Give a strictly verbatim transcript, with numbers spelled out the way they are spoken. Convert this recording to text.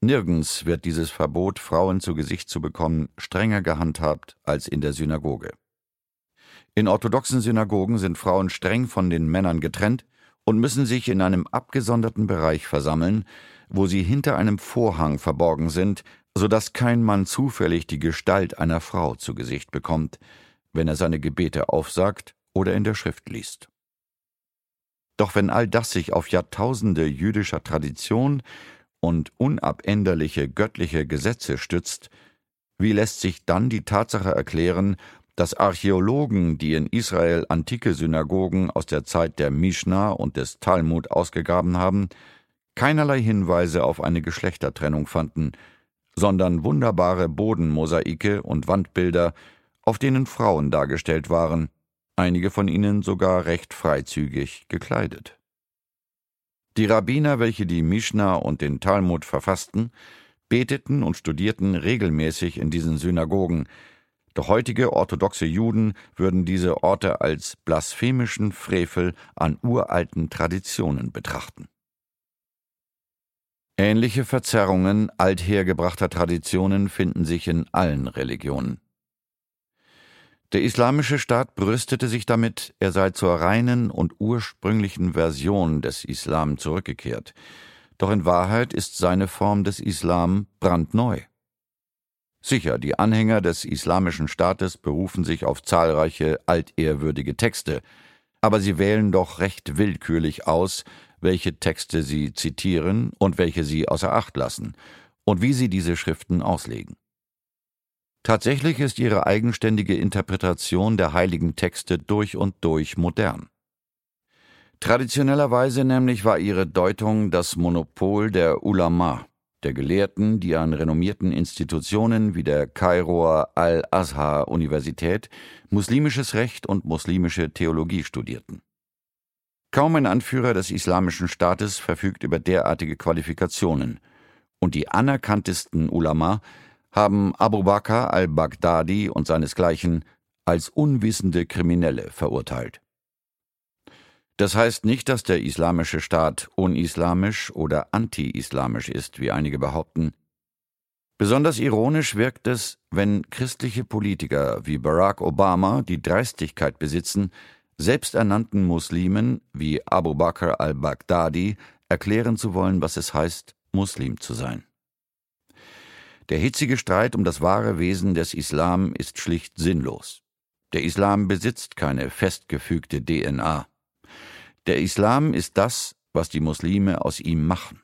Nirgends wird dieses Verbot, Frauen zu Gesicht zu bekommen, strenger gehandhabt als in der Synagoge. In orthodoxen Synagogen sind Frauen streng von den Männern getrennt und müssen sich in einem abgesonderten Bereich versammeln, wo sie hinter einem Vorhang verborgen sind, sodass kein Mann zufällig die Gestalt einer Frau zu Gesicht bekommt, wenn er seine Gebete aufsagt oder in der Schrift liest. Doch wenn all das sich auf Jahrtausende jüdischer Tradition und unabänderliche göttliche Gesetze stützt, wie lässt sich dann die Tatsache erklären, dass Archäologen, die in Israel antike Synagogen aus der Zeit der Mischna und des Talmud ausgegraben haben, keinerlei Hinweise auf eine Geschlechtertrennung fanden, sondern wunderbare Bodenmosaike und Wandbilder, auf denen Frauen dargestellt waren, einige von ihnen sogar recht freizügig gekleidet. Die Rabbiner, welche die Mischna und den Talmud verfassten, beteten und studierten regelmäßig in diesen Synagogen, doch heutige orthodoxe Juden würden diese Orte als blasphemischen Frevel an uralten Traditionen betrachten. Ähnliche Verzerrungen althergebrachter Traditionen finden sich in allen Religionen. Der islamische Staat brüstete sich damit, er sei zur reinen und ursprünglichen Version des Islam zurückgekehrt. Doch in Wahrheit ist seine Form des Islam brandneu. Sicher, die Anhänger des islamischen Staates berufen sich auf zahlreiche altehrwürdige Texte, aber sie wählen doch recht willkürlich aus, welche Texte sie zitieren und welche sie außer Acht lassen und wie sie diese Schriften auslegen. Tatsächlich ist ihre eigenständige Interpretation der heiligen Texte durch und durch modern. Traditionellerweise nämlich war ihre Deutung das Monopol der Ulama, der Gelehrten, die an renommierten Institutionen wie der Kairoer Al-Azhar-Universität muslimisches Recht und muslimische Theologie studierten. Kaum ein Anführer des islamischen Staates verfügt über derartige Qualifikationen, und die anerkanntesten Ulama haben Abu Bakr al-Baghdadi und seinesgleichen als unwissende Kriminelle verurteilt. Das heißt nicht, dass der islamische Staat unislamisch oder anti-islamisch ist, wie einige behaupten. Besonders ironisch wirkt es, wenn christliche Politiker wie Barack Obama die Dreistigkeit besitzen, selbsternannten Muslimen wie Abu Bakr al-Baghdadi erklären zu wollen, was es heißt, Muslim zu sein. Der hitzige Streit um das wahre Wesen des Islam ist schlicht sinnlos. Der Islam besitzt keine festgefügte D N A. Der Islam ist das, was die Muslime aus ihm machen.